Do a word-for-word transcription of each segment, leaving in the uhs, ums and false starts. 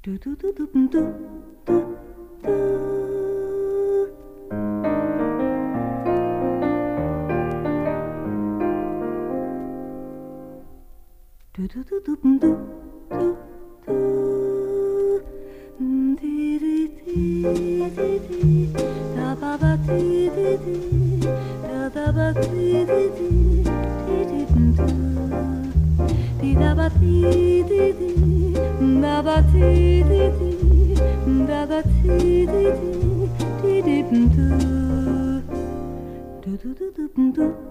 Du, du, du, du, du, du, du. Du, du, du, du, du, du, du. Di, di, di, di, di. Da, ba, ba, di, di, di. Da, da, ba, di, di, di. Di, di, du. Di, da, ba, di, di, di. Da, ba, di, di, di. Da, ba, di, di, di. Di, di, du. Du, du, du, du, du, du, du.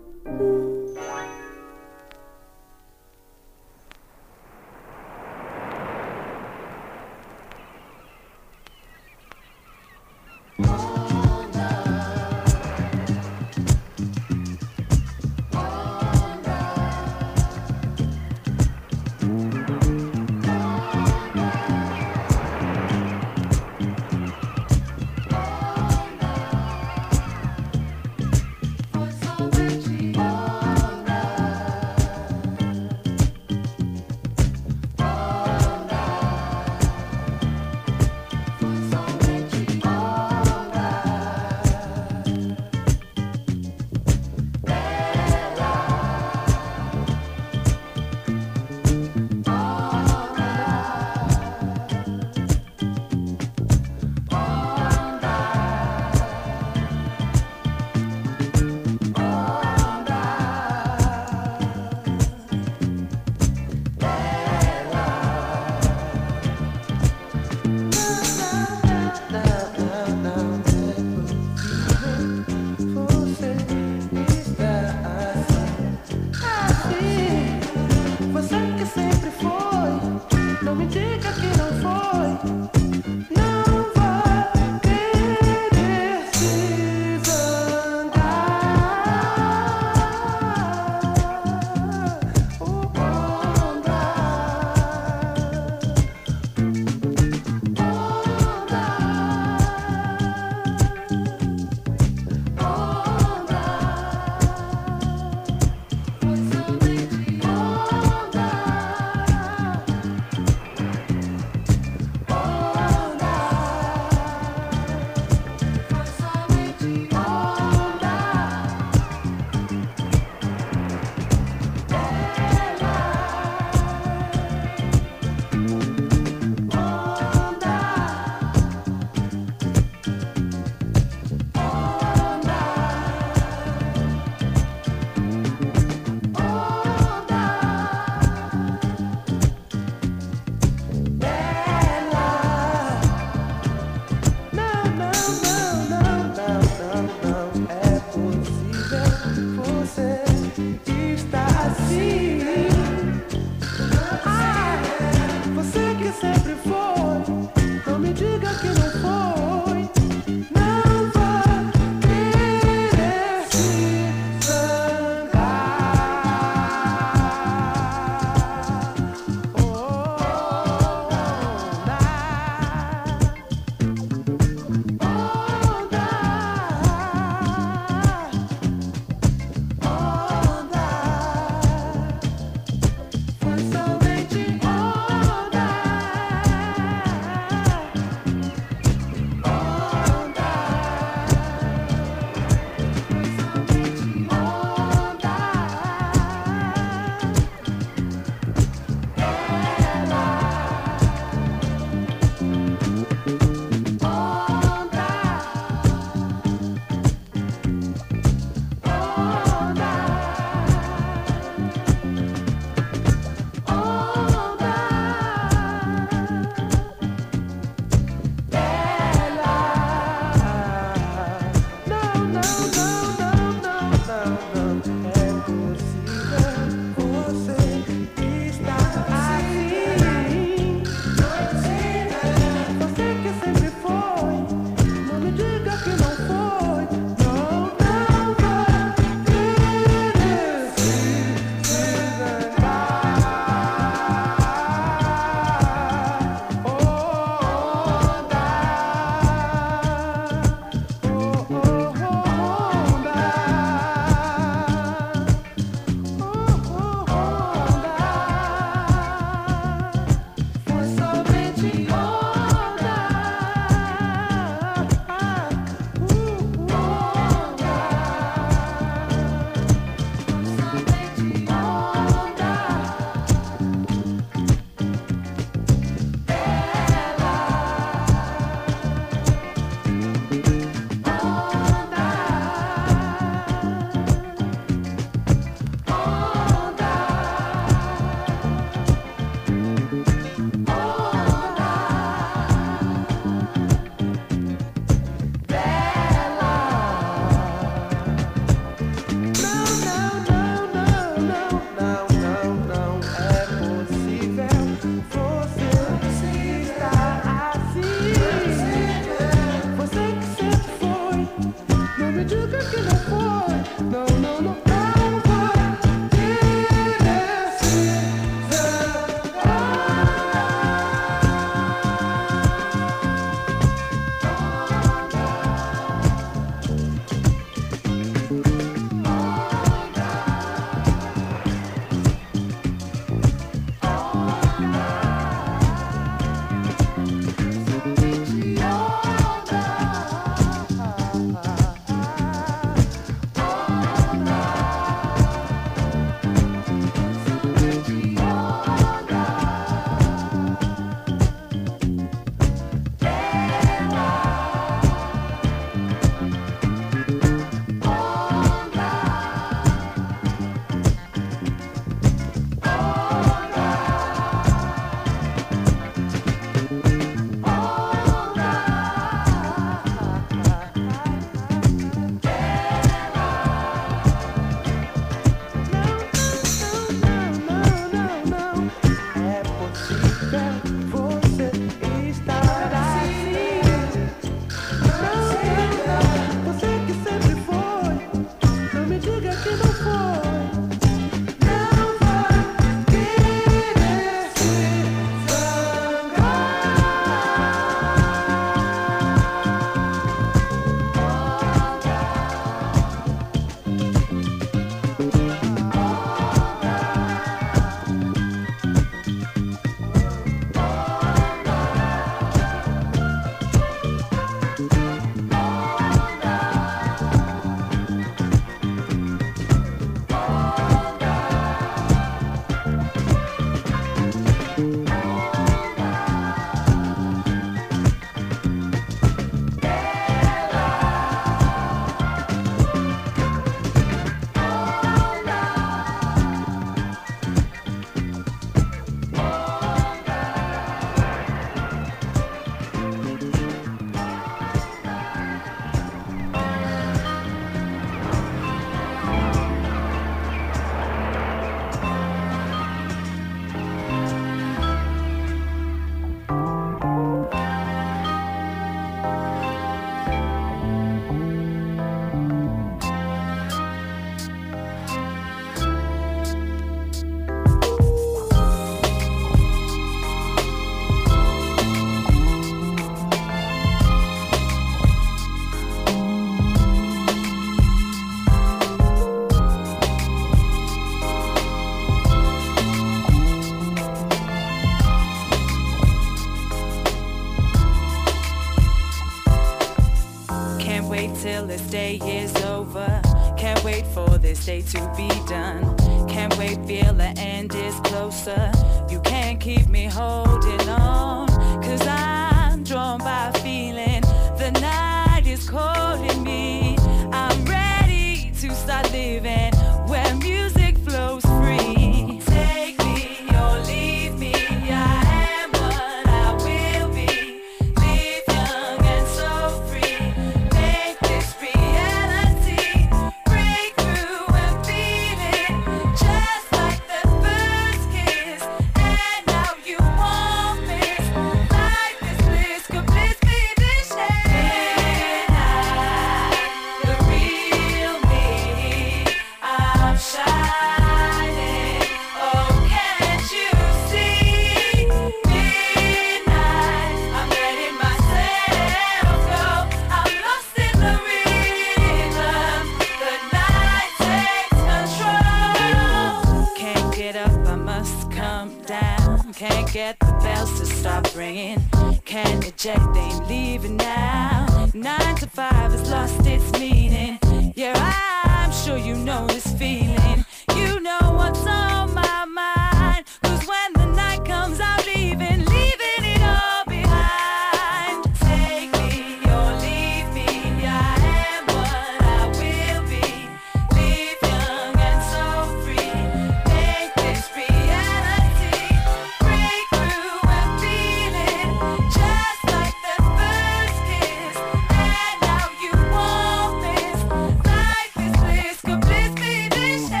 this day is over. Can't wait for this day to be done. Can't wait, feel the end is closer. You can't keep me holding on, cause I'm drawn by feeling. The night is calling me. I'm ready to start living where music flows free. Take me or leave me, I am what I will be. Live young and so free. Make this reality. Break through and feel it, just like the first kiss. And now you want this. Life is bliss, could bliss be this shade? The real me, I'm shining. Oh, can't you see? Midnight, I'm letting myself go. I'm lost in the rhythm. The night takes control. Can't get up, I must come down. Can't get the bells to stop ringing. Can't eject, they ain't leaving now. Nine to five has lost its meaning. Yeah, I'm sure you know this feeling. You know what's on my mind. Cause when the night comes, I'm leaving, leaving it all behind. Take me or leave me, I am what I will be. Live young and so free. Make this reality. Break through and feel it, just like the first kiss. And now you want this. Life is bliss, could bliss be this shade?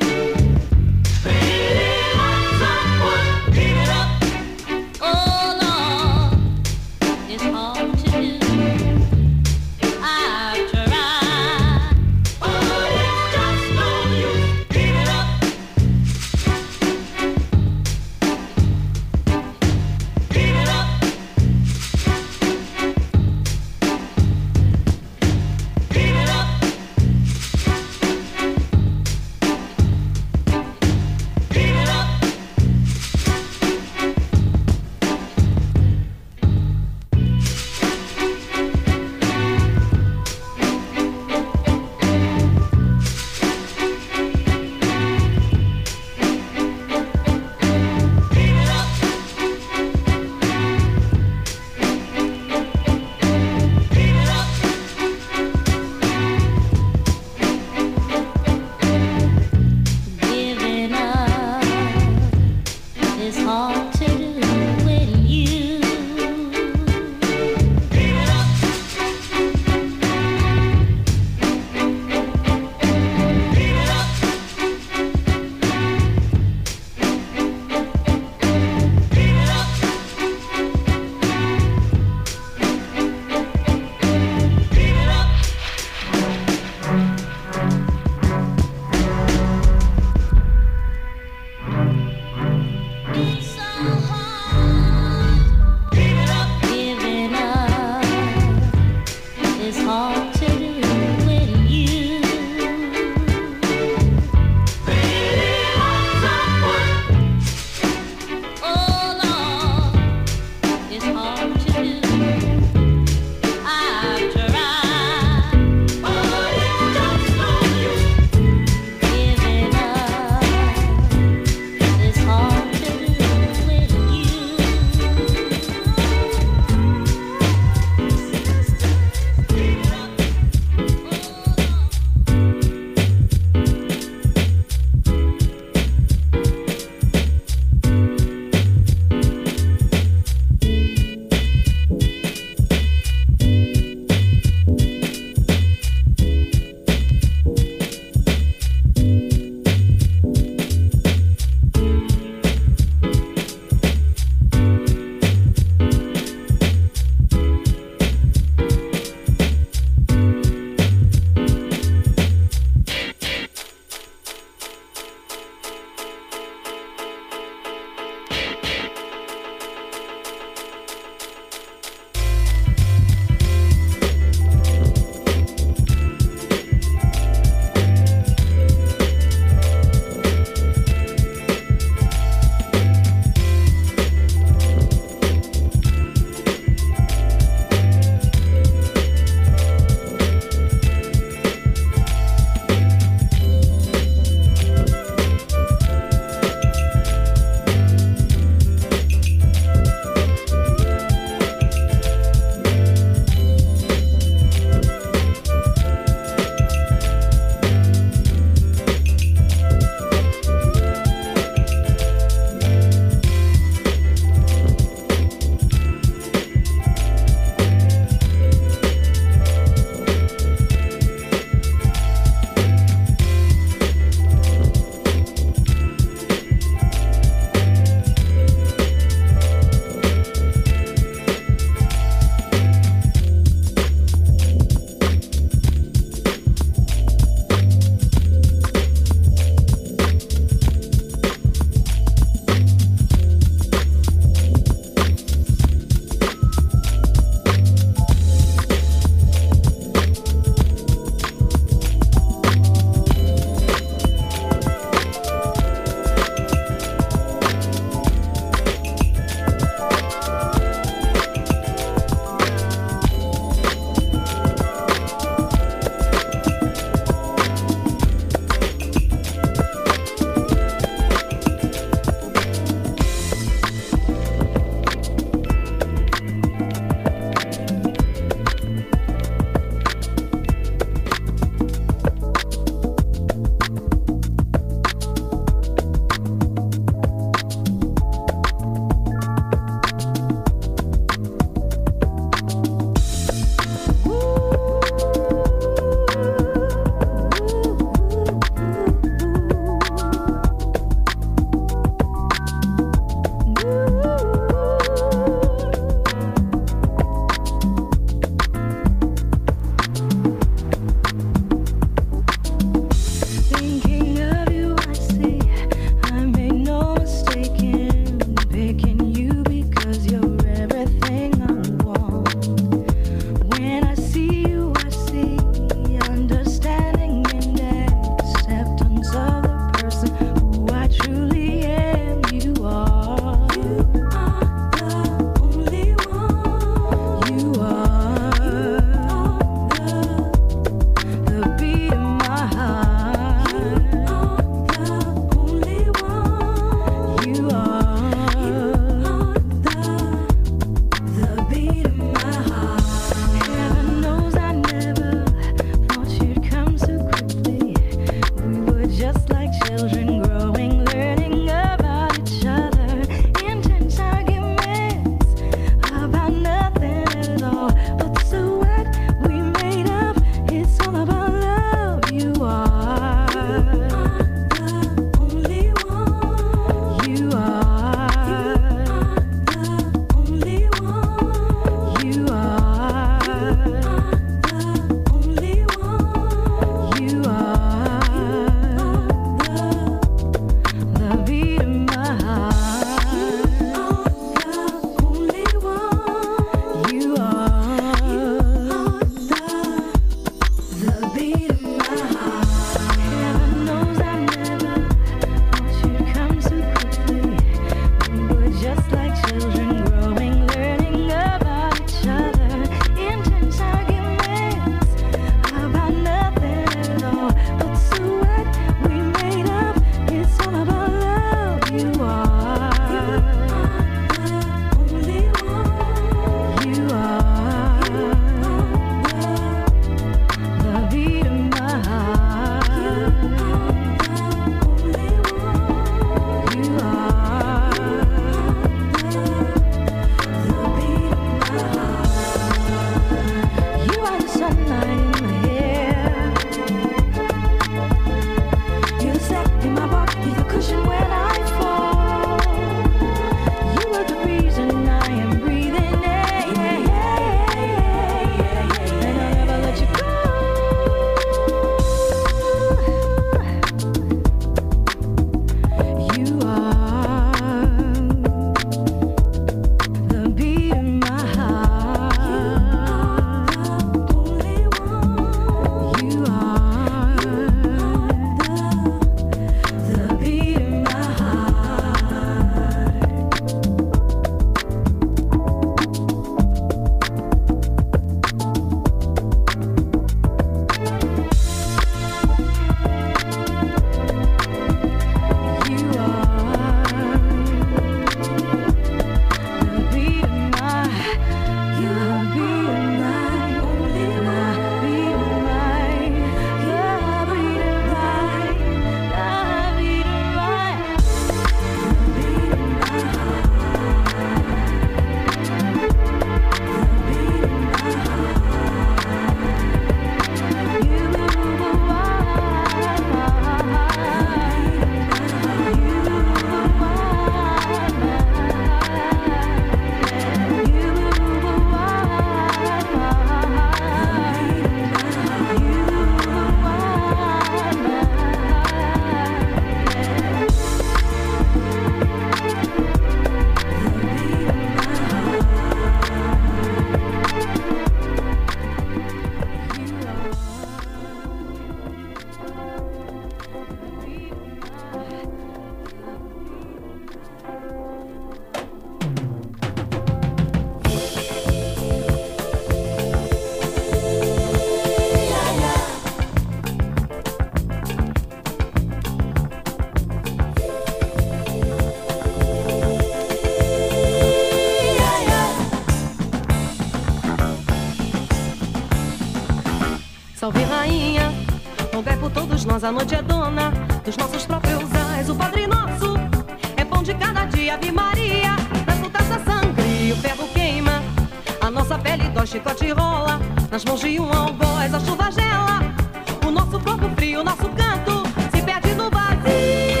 Salve rainha, rogai por todos nós, a noite é dona dos nossos próprios ais. O Padre Nosso é pão de cada dia, Ave Maria. Nas lutas da sangria, o ferro queima, a nossa pele dói, chicote rola. Nas mãos de um algoz, a chuva gela. O nosso corpo frio, o nosso canto se perde no vazio.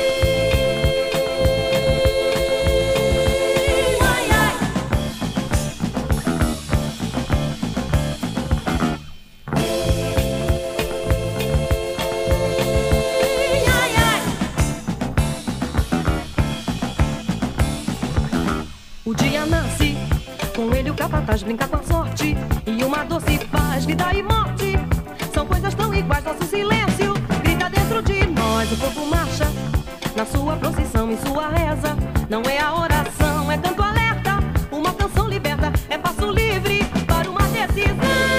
O dia nasce, com ele o capataz brinca com a sorte, e uma doce paz, vida e morte são coisas tão iguais. Nosso silêncio grita dentro de nós. O povo marcha na sua procissão, em sua reza. Não é a oração, é canto alerta. Uma canção liberta, é passo livre para uma decisão.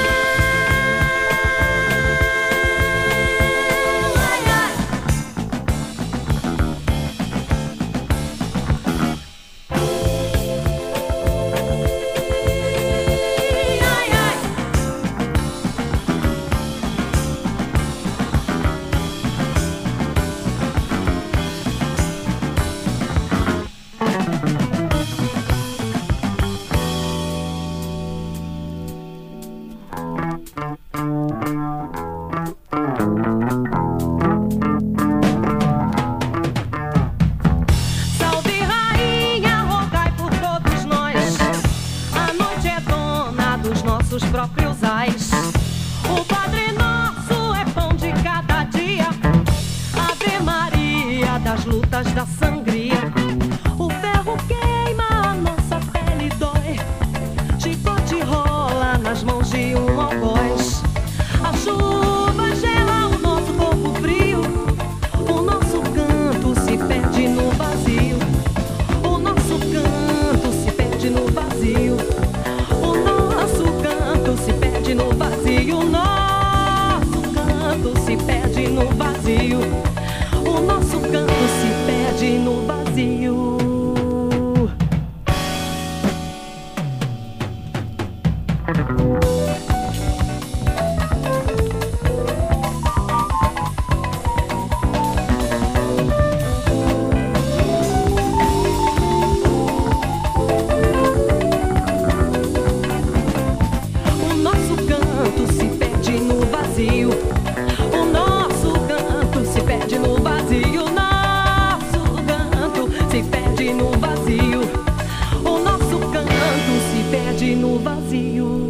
Da sangria, o ferro queima, a nossa pele dói, chicote rola nas mãos de um algoz. A chuva gela o nosso corpo frio, o nosso canto se perde no vazio. O nosso canto se perde no vazio. O nosso canto se perde no vazio. O nosso canto se perde no vazio. O nosso canto se perde no vazio. O nosso canto se perde no vazio. O nosso canto se perde no vazio. O nosso canto se perde no vazio. O nosso canto se perde no vazio.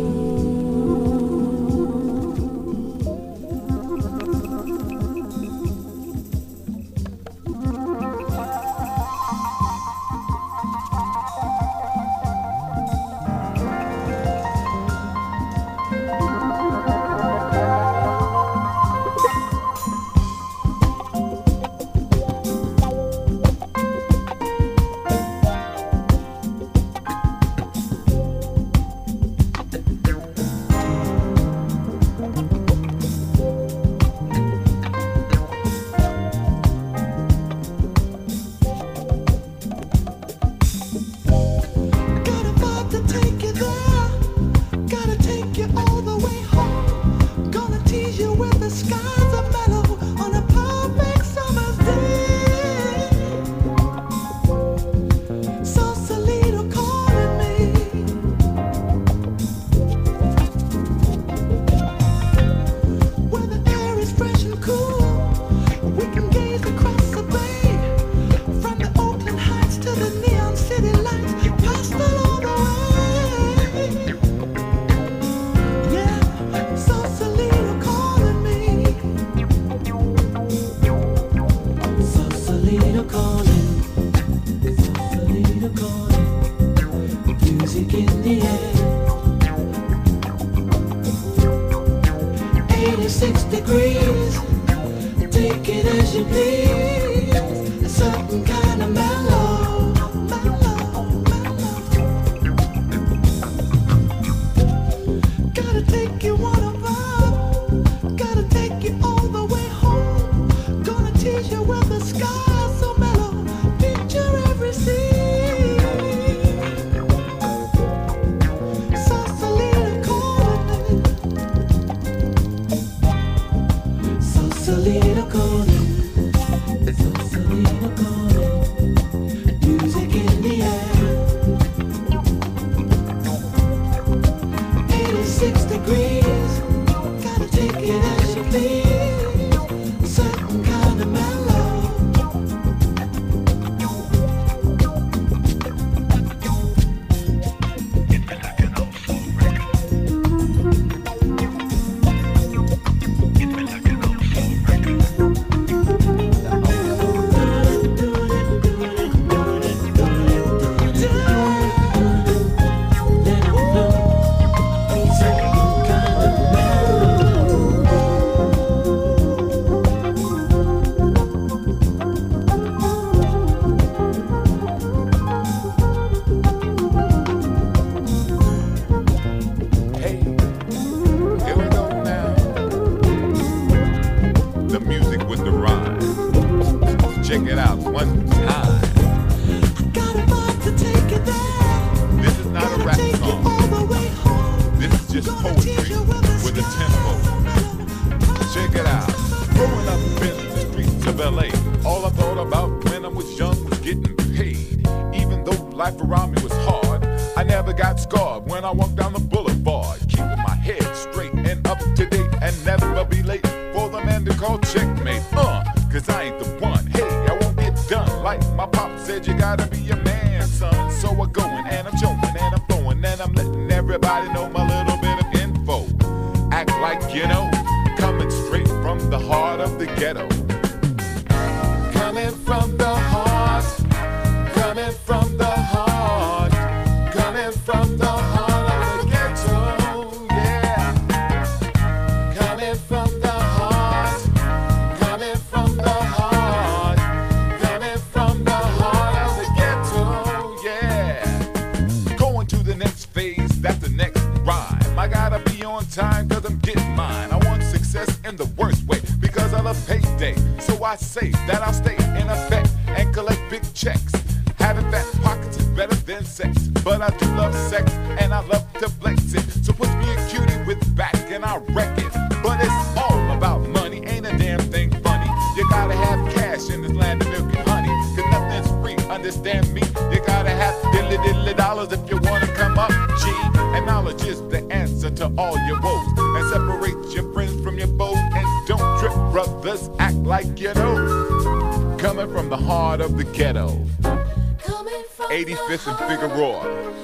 eighty-fifth and Figueroa,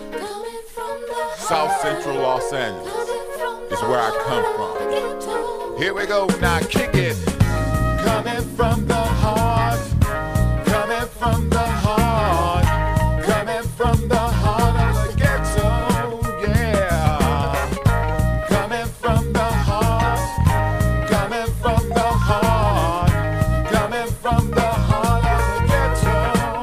South Central Los Angeles is where I come from. Here we go, now kick it. Coming from the heart, coming from the heart, coming from the heart of the ghetto, yeah. Coming from the heart, coming from the heart, coming from the heart of the ghetto.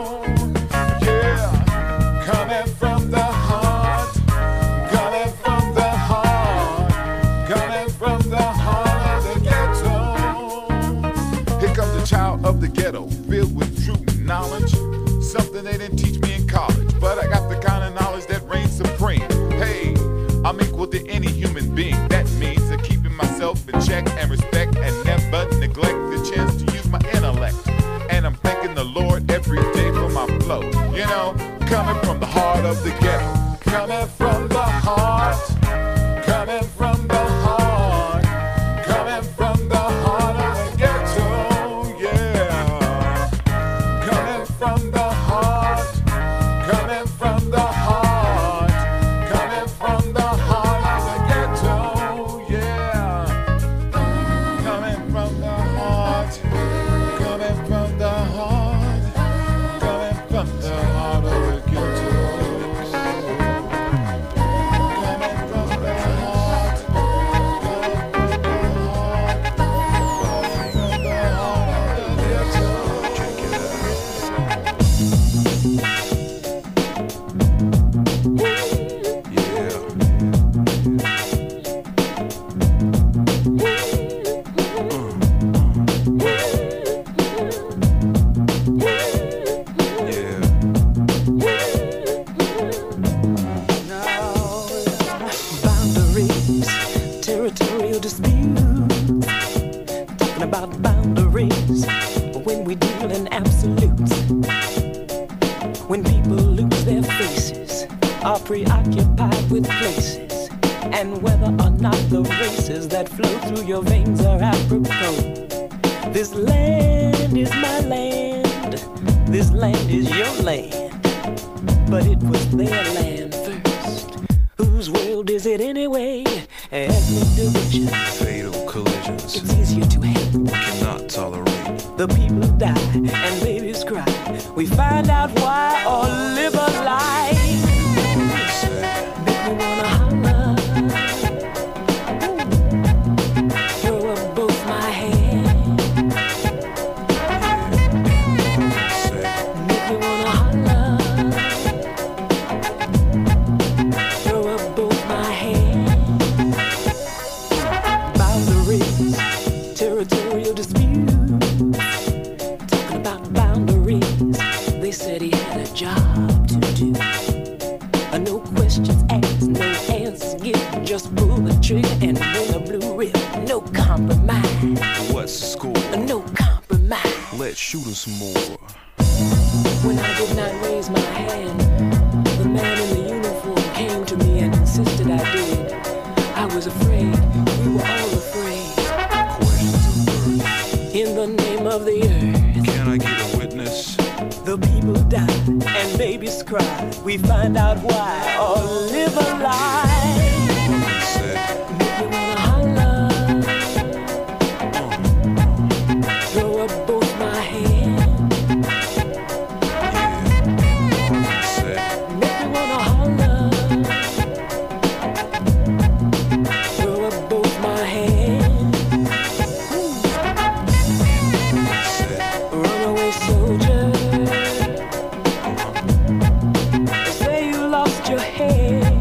Coming from the heart, coming from the heart, coming from the heart of the ghetto. Here comes the child of the ghetto, filled with true knowledge. Something they didn't teach me in college, but I got the kind of knowledge that reigns supreme. Hey, I'm equal to any human being. That means that keeping myself in check and respect and never neglect the chance to use my intellect. And I'm thanking the Lord every day for my flow. You know, coming from the heart of the ghetto, coming from the heart, coming from the heart, coming from the heart of the ghetto, yeah. Coming from the heart, coming from the heart, coming from the heart of the ghetto, yeah. Coming from the heart, coming from the heart, coming from the heart of the ghetto. talking about boundaries. When we deal in absolutes, when people lose their faces, are preoccupied with places, and whether or not the races that flow through your veins are apropos. This land is my land, this land is your land, but it was their land first. Whose world is it anyway? Ethnic division, fatal collisions, it's easier to hate, we cannot tolerate. The people die and babies cry. We find out why or live a lie. Make me wanna holler. Throw up both my hands. Make me wanna holler. Throw up both my hands. Boundaries, territorial dispute. Talking about boundaries, they said he had a job to do. Uh, no questions asked, no answers given. Just pull the trigger and win a blue rib. No compromise. What's the score? Uh, no compromise. Let's shoot him some more. When I did not raise my hand, the man in the uniform came to me and insisted I did. I was afraid. We were all afraid. Questions of birth. In the name of the earth, Can I get a witness? the people die and babies cry. We find out why or live a lie. Said, Make me wanna holler. Throw up both my hands. yeah. Said, Make me wanna holler. Throw up both my hands. said, Runaway soldier. They say you lost your head.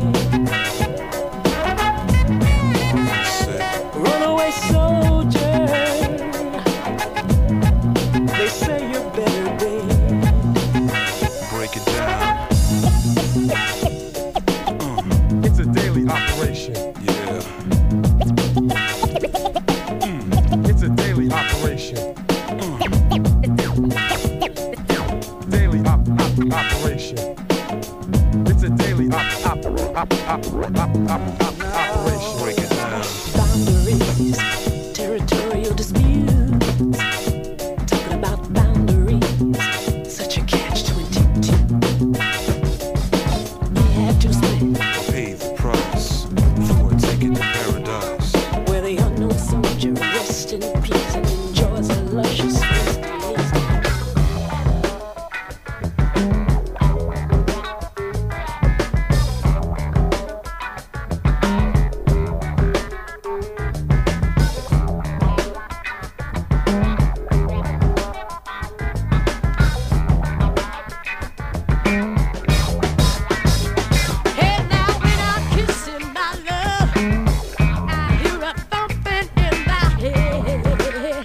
said, Runaway soldier. They say you're better dead. break it down. It's a daily operation. Yeah, It's a daily operation. Daily op, op, operation. It's a daily op, op, op, op, op, op, op, operation. break it down. Boundaries, territorial disputes. Talking about boundaries, such a catch twenty-two. We had to split Pay the price for a ticket to paradise. where the unknown soldier rests in peace and enjoys a luscious feast. Hey now when I'm kissing my love, I hear a thumping in my head.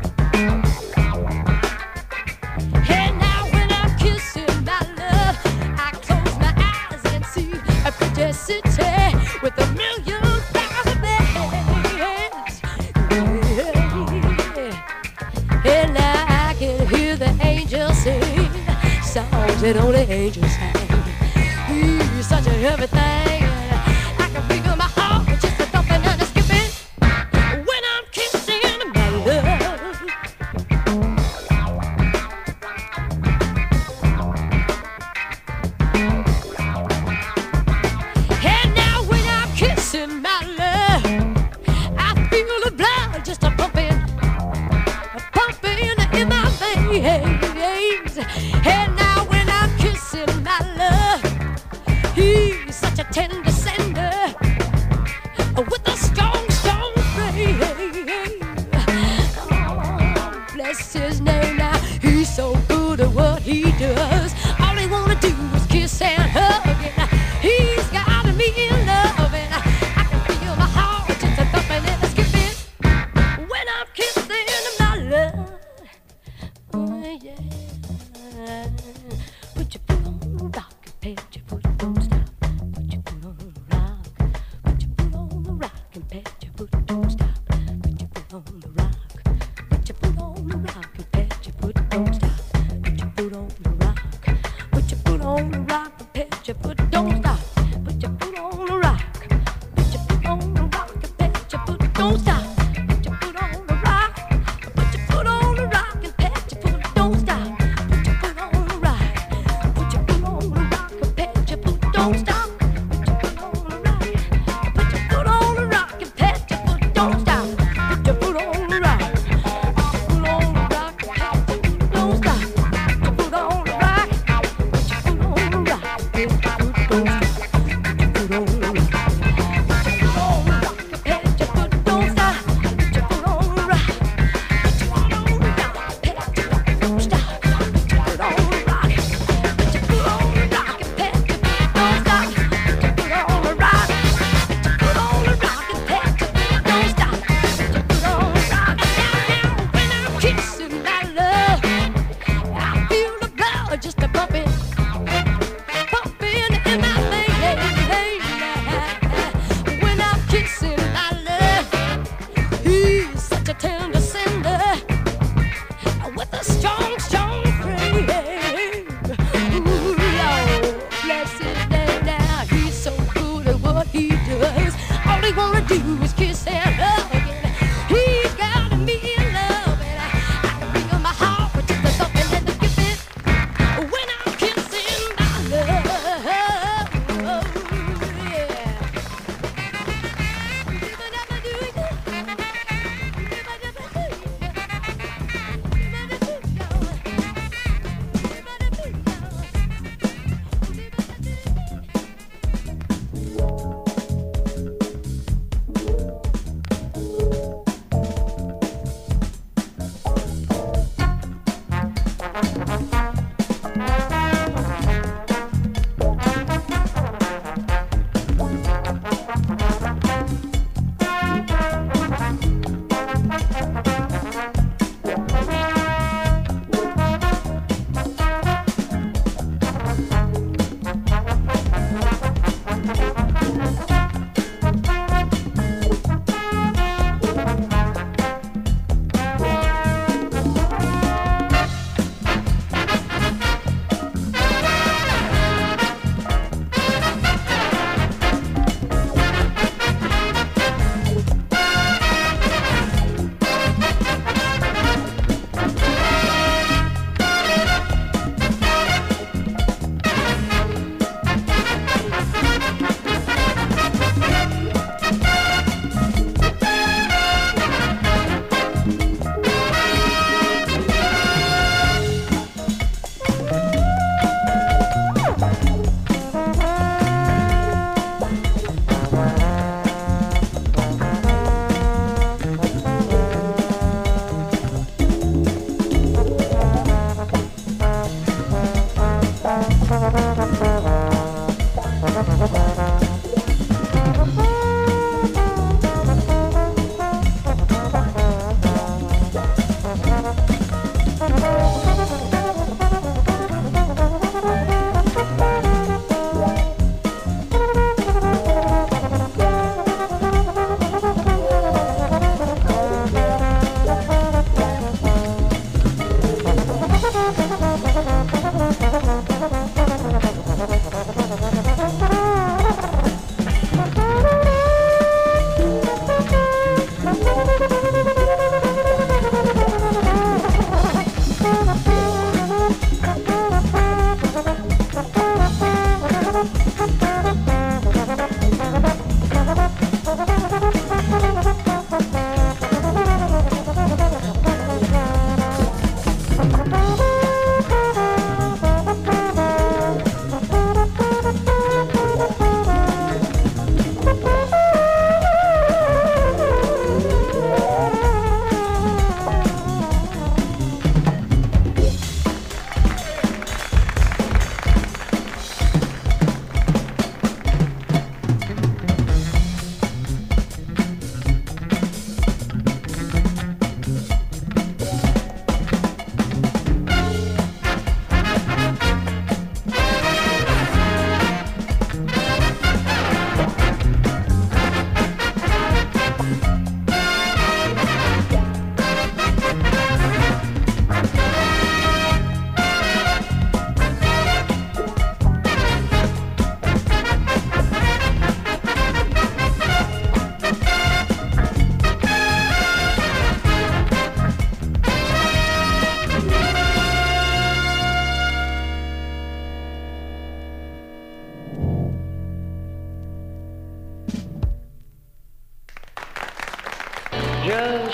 Hey now when I'm kissing my love, I close my eyes and see a pretty city with a million thousand beds. Hey now I can hear the angels sing songs that only angels sing. You're such a heavy thing. I can feel my heart just a thumping and a skipping when I'm kissing my love. And now when I'm kissing my love, I feel the blood just a pumping, a pumping in my veins. And now when I'm kissing my love, he's such a tender sender with a strong, strong flame. Oh, bless his name now. He's so good at what he does. All he wanna do is kiss and hug. And he's got me in love. And I can feel my heart just a thumping and a skipping when I'm kissing my love. Oh yeah. Put your foot on the rock and pat your foot, don't stop. Put your foot on the rock. Put your foot on the rock and pat your foot, don't stop. Put your foot on the rock.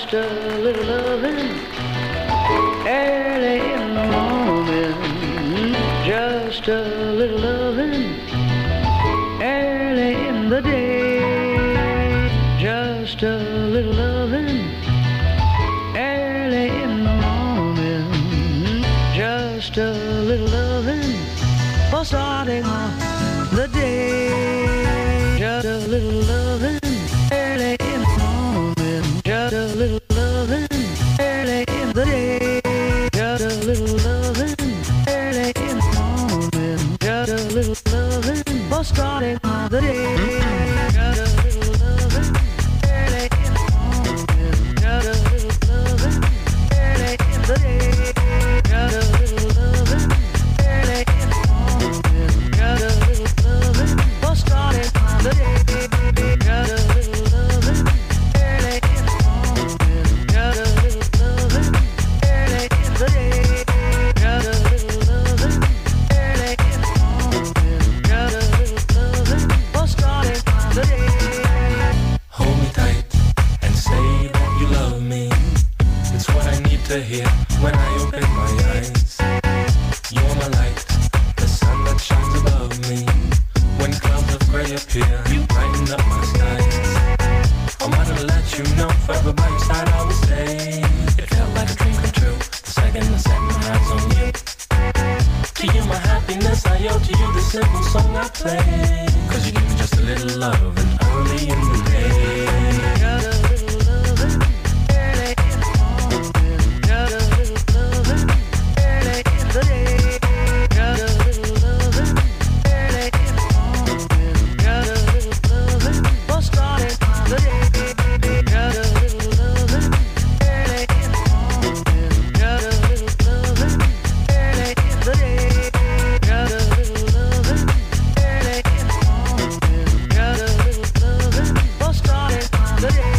just a little loving early in the morning, just a little loving early in the day, just a little loving early in the morning, just a little loving for starting off the day, just a little loving early in the morning, just a little loving early in the day, just a little loving early in the morning, just a little loving for starting off the day, just a little loving early in the morning, just a little loving early in the day, just a little loving early in the morning, just a little loving for starting off the day, just a little loving early in the morning, just a little loving early in the day, just a little loving early in the morning, just a little loving for starting off the day. Hold me tight and say that you love me. It's what I need to hear when I open my eyes. You're my light, the sun that shines above me. When clouds of gray appear, you brighten up my skies. I wanna let you know, forever by your side I will stay. It felt like a dream come true, the second I set my eyes on you. To you my happiness, I owe to you the simple song I play. Cause you give me just a little love and early in the day. Just a little loving early in the morning, just a little loving early in the day, just a little loving early in the morning, just a little loving for starting off the day, just a little loving early in the morning, just a little loving early in the day, just a little loving early in the morning, just a little loving for starting off the day.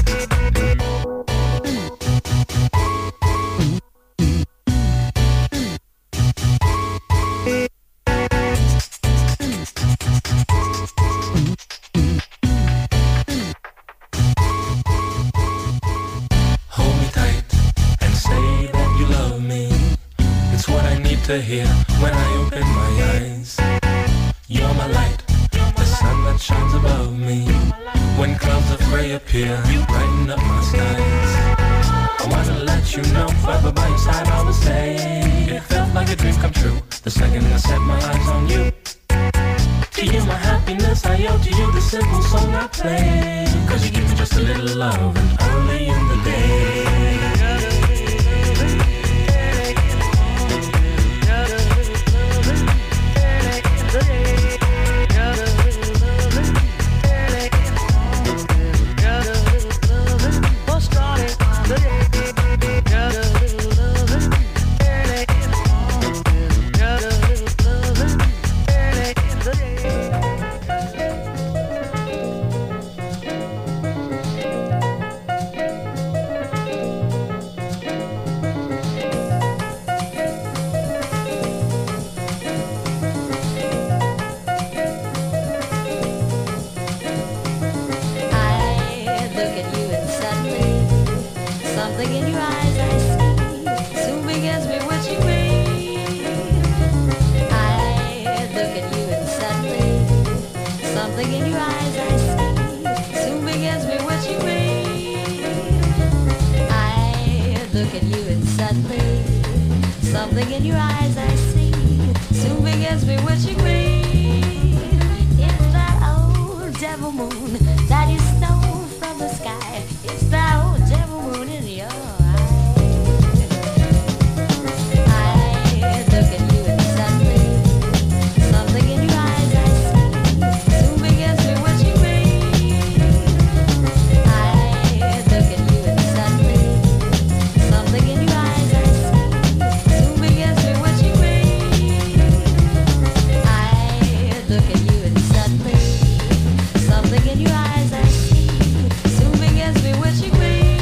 Hold me tight and say that you love me. It's what I need to hear when I open my eyes. You're my light, the sun that shines above me. When clouds of gray appear, you brighten up my skies. I wanna let you know, forever by your side I will stay. It felt like a dream come true, the second I set my eyes on you. To you my happiness, I owe to you the simple song I play. Cause you give me just a little love and early in the day. Something in your eyes I see soon begins bewitching me. I look at you and suddenly something in your eyes I see soon begins bewitching me. I look at you and suddenly something in your eyes I see soon begins bewitching me. It's that old devil moon that you stole from the sky. It's that old devil moon in your eyes. I look at you and suddenly something in your eyes I see soon begins bewitching me. I look at you and suddenly something in your eyes I see soon begins bewitching me. I look at you and suddenly something in your eyes I see soon begins bewitching me.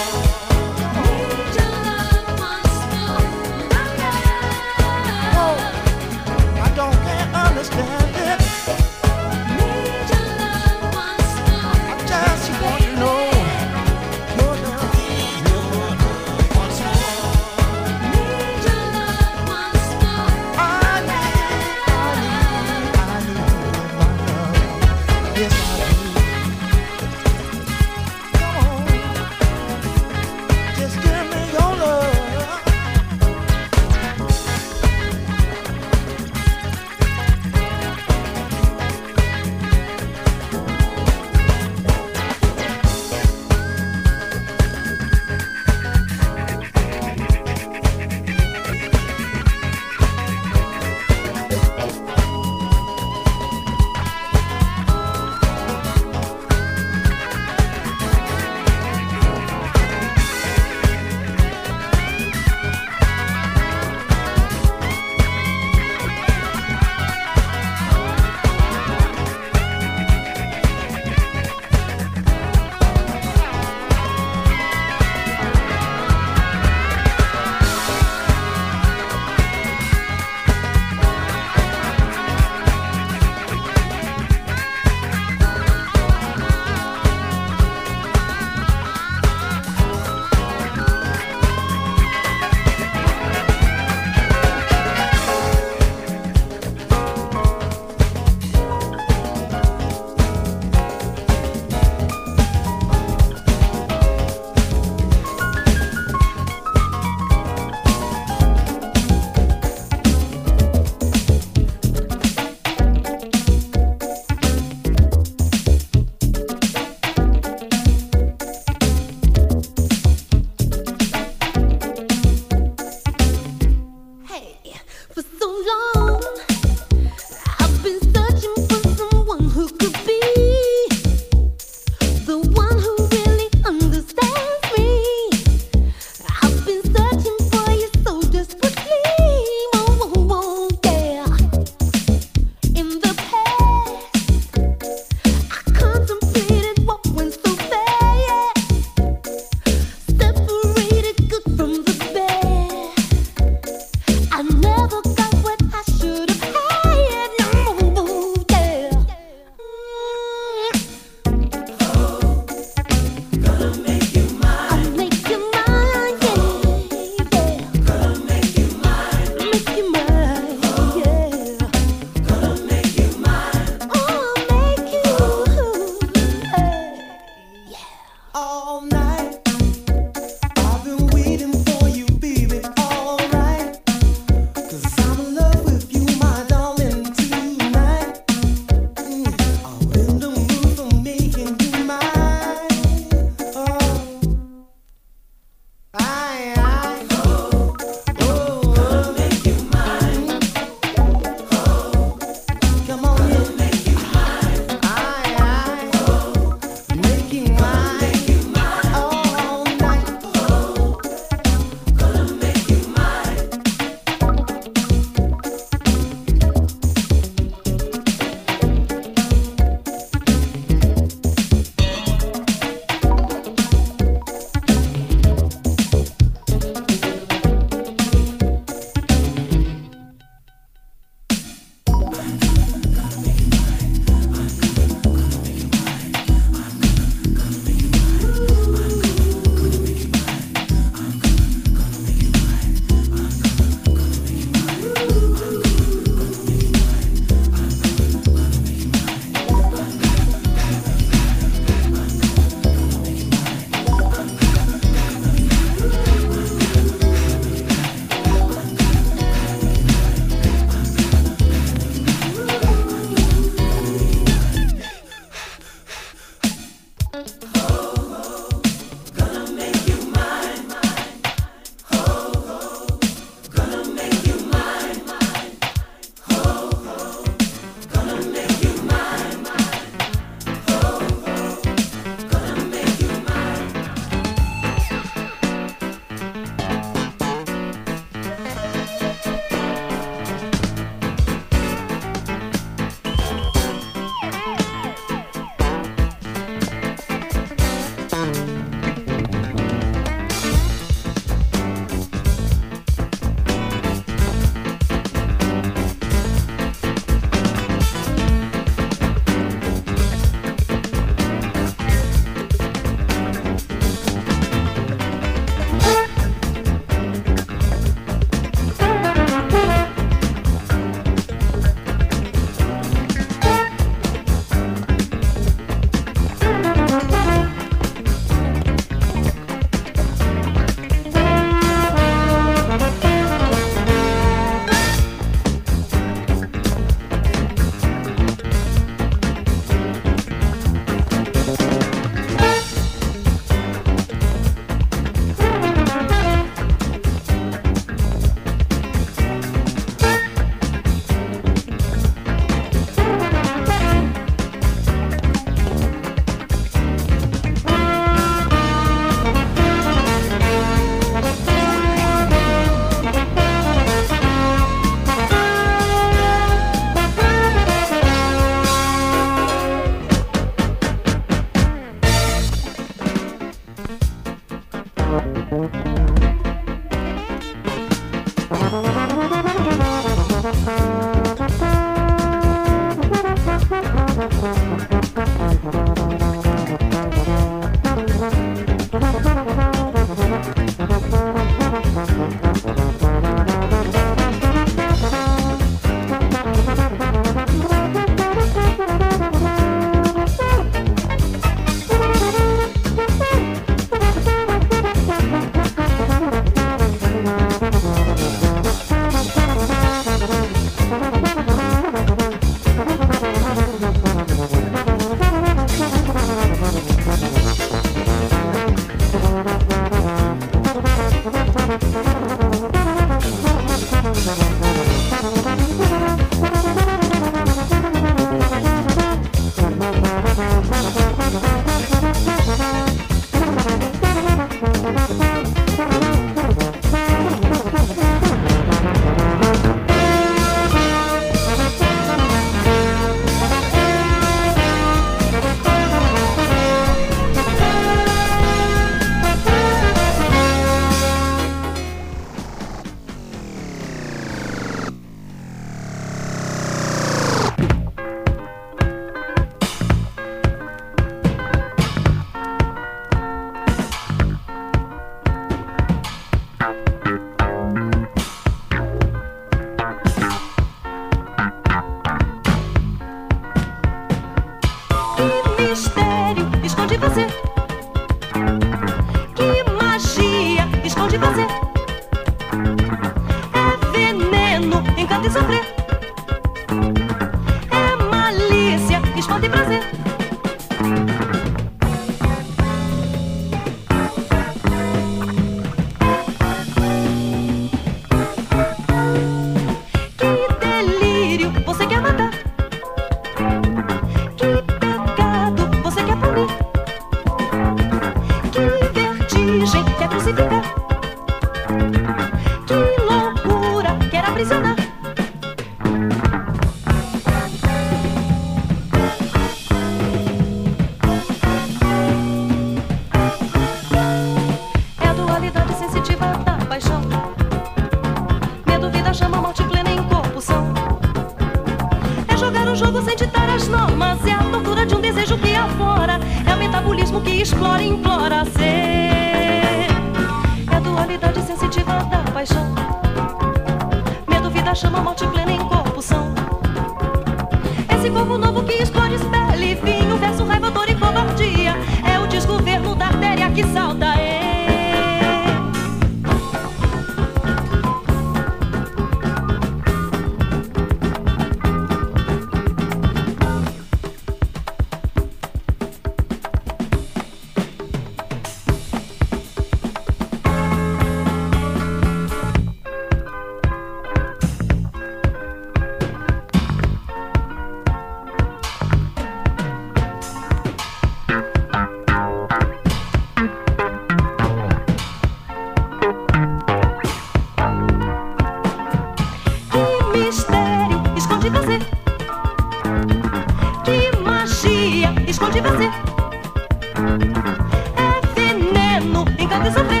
É veneno, encanto e sofrer.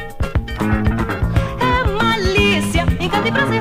É malícia, encanto e prazer.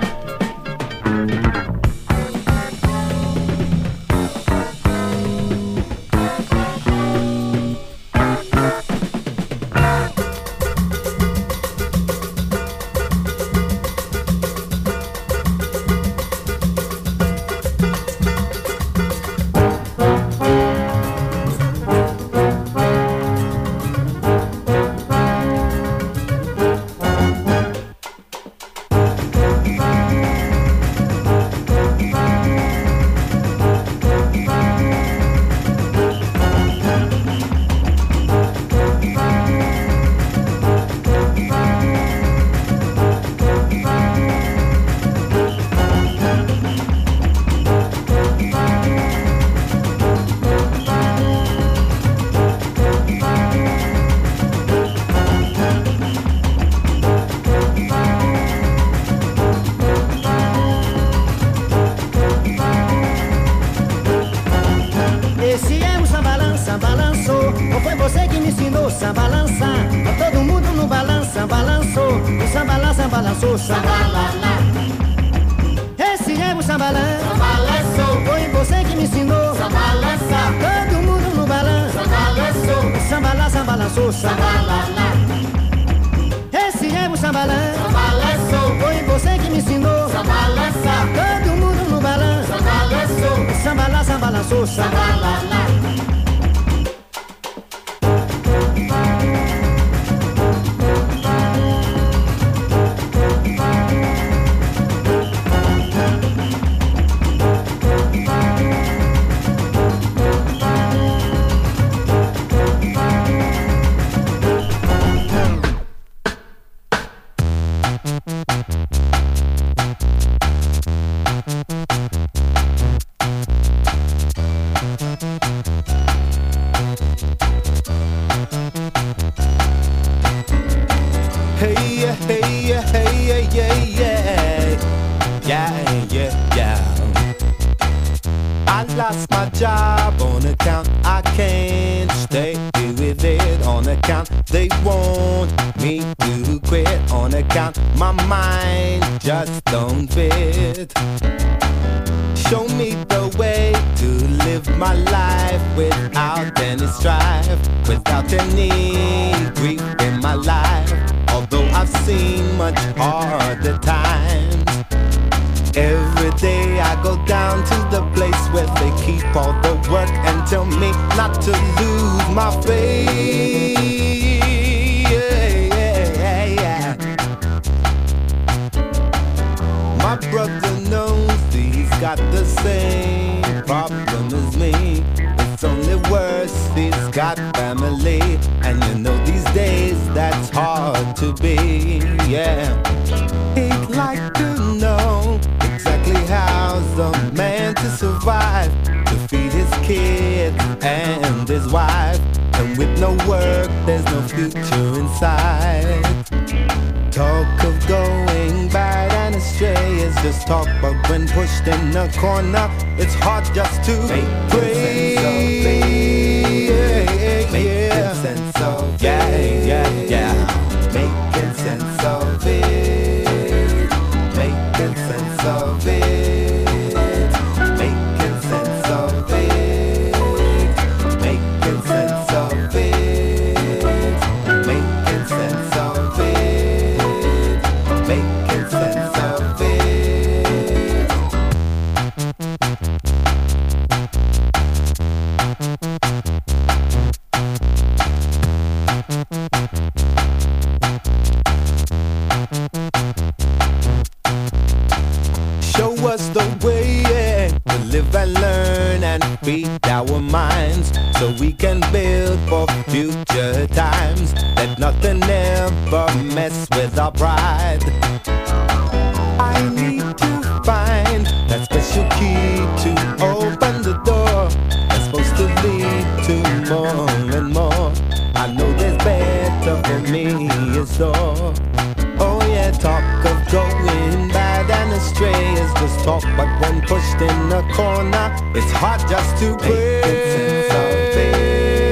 Pushed in the corner, it's hard just to breathe. Making sense of it.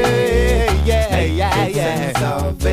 salvation.